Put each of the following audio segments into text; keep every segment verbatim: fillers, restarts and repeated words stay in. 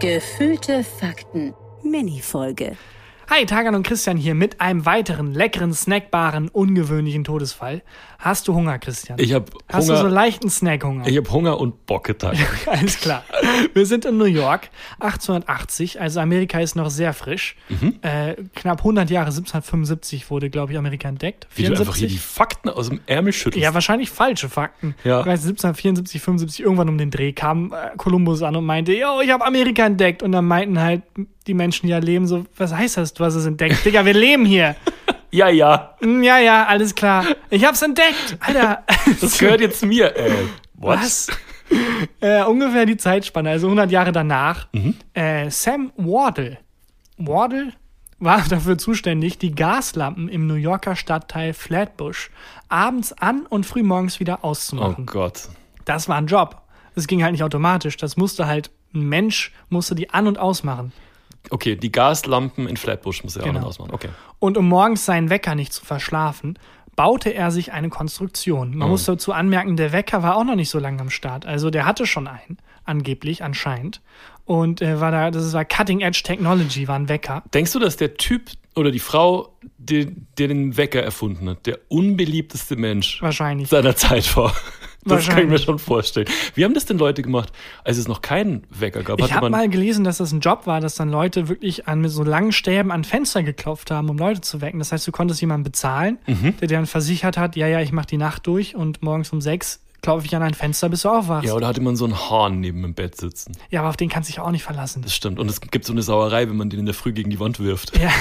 Gefühlte Fakten. Mini-Folge. Hi, Tagan und Christian hier mit einem weiteren leckeren, snackbaren, ungewöhnlichen Todesfall. Hast du Hunger, Christian? Ich hab Hast Hunger. du so leichten Snackhunger? Ich hab Hunger und Bocketag. Alles klar. Wir sind in New York, achtzehnhundertachtzig, also Amerika ist noch sehr frisch. Mhm. Äh, knapp hundert Jahre, siebzehnhundertfünfundsiebzig wurde, glaube ich, Amerika entdeckt. Wie du einfach hier die Fakten aus dem Ärmel schüttelst. Ja, wahrscheinlich falsche Fakten. Ja. Ich weiß, siebzehnhundertvierundsiebzig, fünfundsiebzig, irgendwann um den Dreh kam äh, Kolumbus an und meinte, yo, ich habe Amerika entdeckt. Und dann meinten halt die Menschen, die da leben, so, was heißt das, du hast es entdeckt? Digga, wir leben hier. Ja, ja. Ja, ja, alles klar. Ich hab's entdeckt. Alter. Das gehört jetzt mir. Äh, what? Was? äh, ungefähr die Zeitspanne, also hundert Jahre danach. Mhm. Äh, Sam Wardle. Wardle war dafür zuständig, die Gaslampen im New Yorker Stadtteil Flatbush abends an und frühmorgens wieder auszumachen. Oh Gott. Das war ein Job. Das ging halt nicht automatisch. Das musste halt, ein Mensch musste die an- und ausmachen. Okay, die Gaslampen in Flatbush muss er Genau. auch noch ausmachen. Okay. Und um morgens seinen Wecker nicht zu verschlafen, baute er sich eine Konstruktion. Man Oh. muss dazu anmerken, der Wecker war auch noch nicht so lange am Start. Also der hatte schon einen, angeblich, anscheinend. Und äh, war da, das war Cutting Edge Technology, war ein Wecker. Denkst du, dass der Typ oder die Frau, die, der den Wecker erfunden hat, der unbeliebteste Mensch Wahrscheinlich. seiner Zeit war? Das kann ich mir Wahrscheinlich. schon vorstellen. Wie haben das denn Leute gemacht, als es noch keinen Wecker gab? Ich Hatte habe man mal gelesen, dass das ein Job war, dass dann Leute wirklich an mit so langen Stäben an Fenster geklopft haben, um Leute zu wecken. Das heißt, du konntest jemanden bezahlen, Mhm. der dir dann versichert hat, ja, ja, ich mache die Nacht durch und morgens um sechs klopfe ich an ein Fenster, bis du aufwachst. Ja, oder hatte man so einen Hahn neben dem Bett sitzen? Ja, aber auf den kannst du dich auch nicht verlassen. Das stimmt. Und es gibt so eine Sauerei, wenn man den in der Früh gegen die Wand wirft. Ja.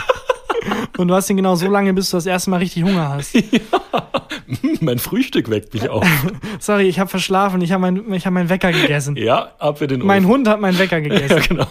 Und du hast ihn genau so lange, bis du das erste Mal richtig Hunger hast. Mein Frühstück weckt mich auf. Sorry, ich habe verschlafen, ich habe mein, ich hab meinen Wecker gegessen. Ja, ab für den Mein Ofen. Hund hat meinen Wecker Ja, gegessen. genau.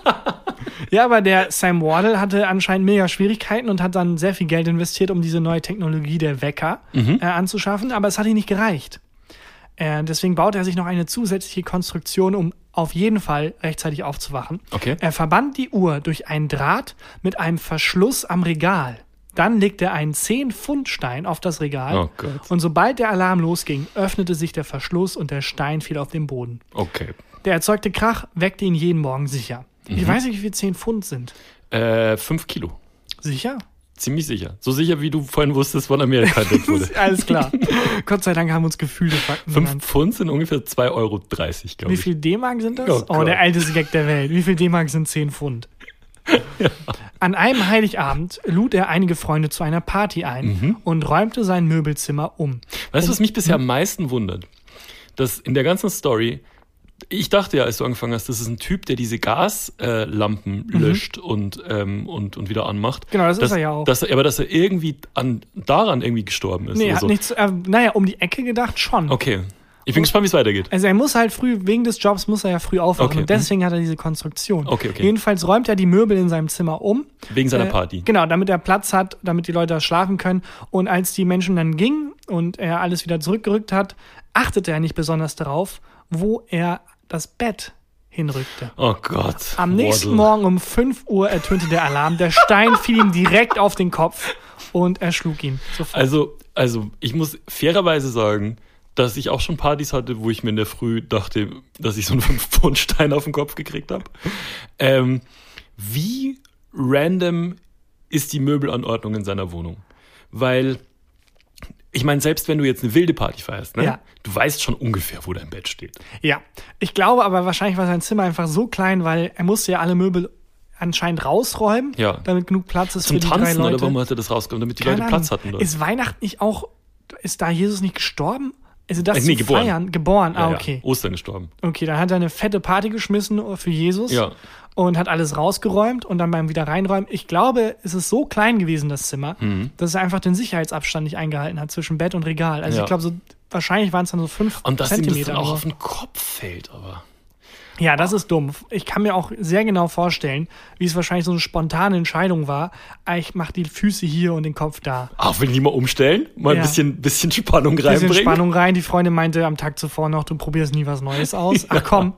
Ja, aber der Sam Wardle hatte anscheinend mega Schwierigkeiten und hat dann sehr viel Geld investiert, um diese neue Technologie der Wecker Mhm. äh, anzuschaffen, aber es hat ihm nicht gereicht. Äh, deswegen baute er sich noch eine zusätzliche Konstruktion, um auf jeden Fall rechtzeitig aufzuwachen. Okay. Er verband die Uhr durch einen Draht mit einem Verschluss am Regal. Dann legte er einen zehn-Pfund-Stein auf das Regal. Oh Gott. Und sobald der Alarm losging, öffnete sich der Verschluss und der Stein fiel auf den Boden. Okay. Der erzeugte Krach weckte ihn jeden Morgen sicher. Ich weiß nicht, wie viel zehn Pfund sind. Äh, fünf Kilo. Sicher? Ziemlich sicher. So sicher, wie du vorhin wusstest, wann Amerika entdeckt wurde. Alles klar. Gott sei Dank haben wir uns gefühlte Fakten Fünf genannt. Pfund sind ungefähr zwei Euro dreißig, glaube Wie ich. viel D-Mark sind das? Oh Oh, Gott. der älteste Gag der Welt. Wie viel D-Mark sind zehn Pfund? An einem Heiligabend lud er einige Freunde zu einer Party ein Mhm. und räumte sein Möbelzimmer um. Weißt du, was mich Hm? bisher am meisten wundert? Dass in der ganzen Story, ich dachte ja, als du angefangen hast, das ist ein Typ, der diese Gaslampen äh, Lampen löscht und, ähm, und, und wieder anmacht. Mhm. Genau, das ist dass, er ja auch. Dass er, aber dass er irgendwie an, daran irgendwie gestorben ist. Nee, oder er hat so. nichts, äh, naja, um die Ecke gedacht schon. Okay. Ich bin gespannt, wie es weitergeht. Also er muss halt früh, wegen des Jobs muss er ja früh aufwachen Okay, und deswegen hat er diese Konstruktion. Okay, okay. Jedenfalls räumt er die Möbel in seinem Zimmer um. Wegen seiner Äh, Party. Genau, damit er Platz hat, damit die Leute da schlafen können. Und als die Menschen dann gingen und er alles wieder zurückgerückt hat, achtete er nicht besonders darauf, wo er das Bett hinrückte. Oh Gott. Am nächsten Waddle. Morgen um fünf Uhr ertönte der Alarm. Der Stein fiel ihm direkt auf den Kopf und er schlug ihn sofort. Also, also, ich muss fairerweise sagen, dass ich auch schon Partys hatte, wo ich mir in der Früh dachte, dass ich so einen fünf Pfund Stein auf den Kopf gekriegt habe. Ähm, wie random ist die Möbelanordnung in seiner Wohnung? Weil, ich meine, selbst wenn du jetzt eine wilde Party feierst, ne? Ja. Du weißt schon ungefähr, wo dein Bett steht. Ja, ich glaube aber wahrscheinlich war sein Zimmer einfach so klein, weil er musste ja alle Möbel anscheinend rausräumen, Ja. damit genug Platz ist Zum für die drei Tanzen Leute. oder warum hat er das rausgekommen, damit die Keine Leute Ahnung. Platz hatten? Oder? Ist Weihnachten nicht auch, ist da Jesus nicht gestorben? Also das Äh, nee, zu geboren. feiern? Geboren, Ja, ah, ja. okay. Ostern gestorben. Okay, dann hat er eine fette Party geschmissen für Jesus Ja. und hat alles rausgeräumt und dann beim Wiederreinräumen, ich glaube, es ist so klein gewesen, das Zimmer, Mhm. dass er einfach den Sicherheitsabstand nicht eingehalten hat zwischen Bett und Regal. Also Ja. ich glaube, so wahrscheinlich waren es dann so fünf Und dass ihm das Zentimeter. dann auch aber- auf den Kopf fällt, aber... Ja, das ist dumm. Ich kann mir auch sehr genau vorstellen, wie es wahrscheinlich so eine spontane Entscheidung war. Ah, ich mache die Füße hier und den Kopf da. Ach, will ich mal umstellen? Mal Ja. ein bisschen, bisschen Spannung Bisschen reinbringen? Spannung rein. Die Freundin meinte am Tag zuvor noch, du probierst nie was Neues aus. Ach komm.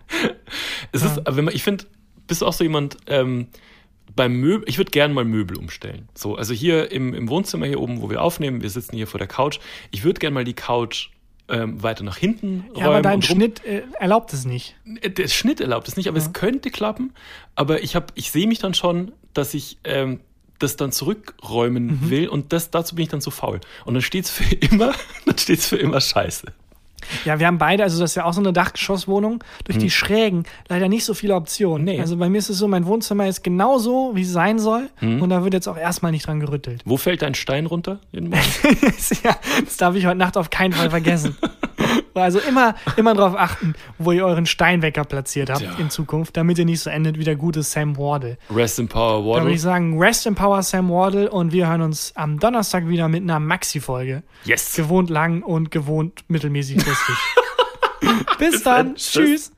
Es ist, wenn man, ich finde, bist du auch so jemand, ähm, beim Möbel, ich würde gerne mal Möbel umstellen. So, also hier im, im Wohnzimmer hier oben, wo wir aufnehmen, wir sitzen hier vor der Couch. Ich würde gerne mal die Couch ähm, weiter nach hinten Ja, aber dein und rum. Schnitt äh, erlaubt es nicht. Der Schnitt erlaubt es nicht, aber Ja. es könnte klappen. Aber ich, hab- ich sehe mich dann schon, dass ich ähm, das dann zurückräumen Mhm. will und das, dazu bin ich dann zu faul. Und dann steht es für immer, dann steht's für immer scheiße. Ja, wir haben beide, also das ist ja auch so eine Dachgeschosswohnung, durch die Schrägen leider nicht so viele Optionen. Nee. Also bei mir ist es so, mein Wohnzimmer ist genau so, wie es sein soll Mhm. und da wird jetzt auch erstmal nicht dran gerüttelt. Wo fällt dein Stein runter jeden Morgen? Ja, das darf ich heute Nacht auf keinen Fall vergessen. Also immer, immer darauf achten, wo ihr euren Steinwecker platziert habt Tja. in Zukunft, damit ihr nicht so endet wie der gute Sam Wardle. Rest in Power Da würde Waddle. ich sagen, rest in power Sam Wardle und wir hören uns am Donnerstag wieder mit einer Maxi-Folge. Yes. Gewohnt lang und gewohnt mittelmäßig lustig. Bis dann. dann. Tschüss. Tschüss.